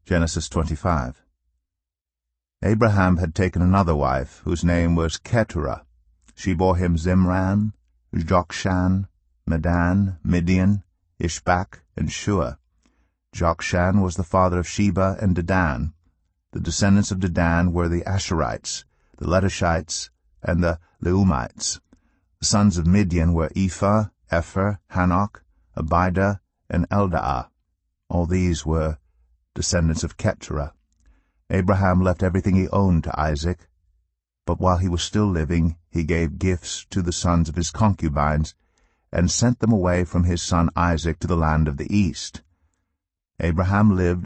Genesis 25. Abraham had taken another wife, whose name was Keturah. She bore him Zimran, Jokshan, Medan, Midian, Ishbak, and Shua. Jokshan was the father of Sheba and Dedan. The descendants of Dedan were the Asherites, the Letushites, and the Leumites. The sons of Midian were Ephah, Epher, Hanok, Abidah, and Eldaah. All these were descendants of Keturah. Abraham left everything he owned to Isaac, but while he was still living, he gave gifts to the sons of his concubines, and sent them away from his son Isaac to the land of the east. Abraham lived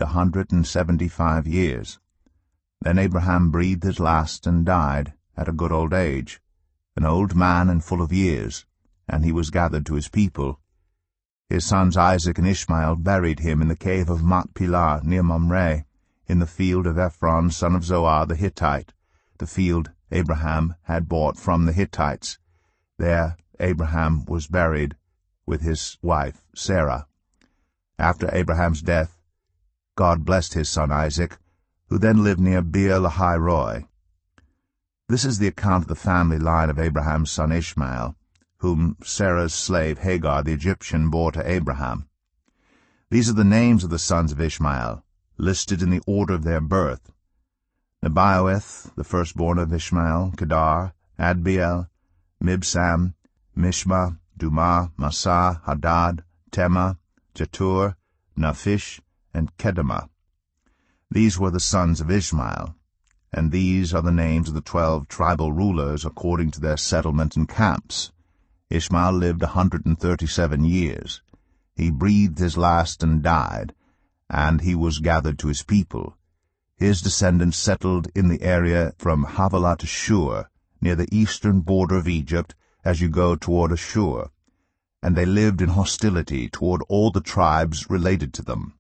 175 years. Then Abraham breathed his last and died at a good old age, an old man and full of years, and he was gathered to his people. His sons Isaac and Ishmael buried him in the cave of Machpelah near Mamre, in the field of Ephron son of Zoar the Hittite, the field Abraham had bought from the Hittites. There Abraham was buried with his wife Sarah. After Abraham's death, God blessed his son Isaac, who then lived near Beer-lahai-roi. This is the account of the family line of Abraham's son Ishmael, whom Sarah's slave Hagar the Egyptian bore to Abraham. These are the names of the sons of Ishmael, listed in the order of their birth: Nebaioth, the firstborn of Ishmael, Kedar, Adbeel, Mibsam, Mishma, Dumah, Massa, Hadad, Tema, Jetur, Naphish, and Kedemah. These were the sons of Ishmael, and these are the names of the 12 tribal rulers according to their settlement and camps. Ishmael lived 137 years. He breathed his last and died, and he was gathered to his people. His descendants settled in the area from Havilah to Shur, near the eastern border of Egypt, as you go toward Ashur, and they lived in hostility toward all the tribes related to them.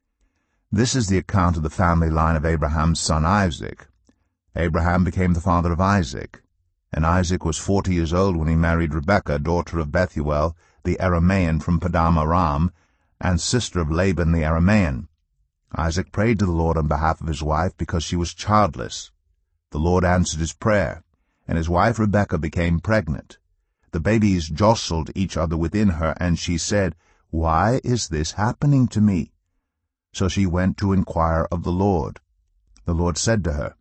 This is the account of the family line of Abraham's son Isaac. Abraham became the father of Isaac, and Isaac was 40 years old when he married Rebekah, daughter of Bethuel, the Aramean from Padam Aram, and sister of Laban the Aramean. Isaac prayed to the Lord on behalf of his wife because she was childless. The Lord answered his prayer, and his wife Rebekah became pregnant. The babies jostled each other within her, and she said, "Why is this happening to me?" So she went to inquire of the Lord. The Lord said to her,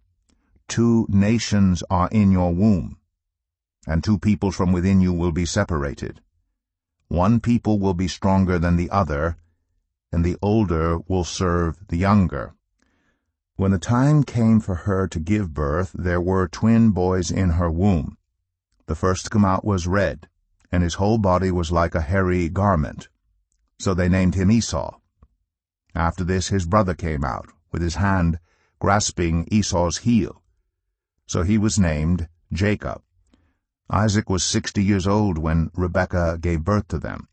"2 nations are in your womb, and 2 peoples from within you will be separated. One people will be stronger than the other, and the older will serve the younger." When the time came for her to give birth, there were twin boys in her womb. The first to come out was red, and his whole body was like a hairy garment. So they named him Esau. After this his brother came out, with his hand grasping Esau's heel. So he was named Jacob. Isaac was 60 years old when Rebekah gave birth to them.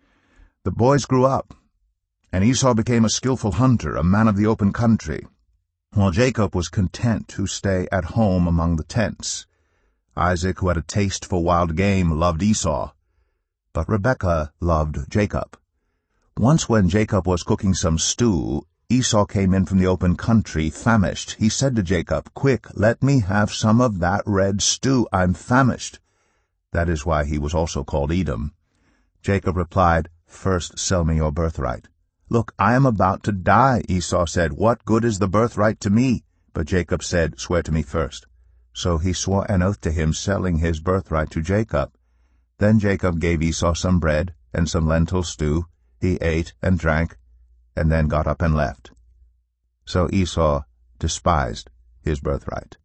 The boys grew up, and Esau became a skillful hunter, a man of the open country, while Jacob was content to stay at home among the tents. Isaac, who had a taste for wild game, loved Esau, but Rebekah loved Jacob. Once when Jacob was cooking some stew, Esau came in from the open country, famished. He said to Jacob, "Quick, let me have some of that red stew. I'm famished." That is why he was also called Edom. Jacob replied, "First sell me your birthright." "Look, I am about to die," Esau said. "What good is the birthright to me?" But Jacob said, "Swear to me first." So he swore an oath to him, selling his birthright to Jacob. Then Jacob gave Esau some bread and some lentil stew. He ate and drank, and then got up and left. So Esau despised his birthright.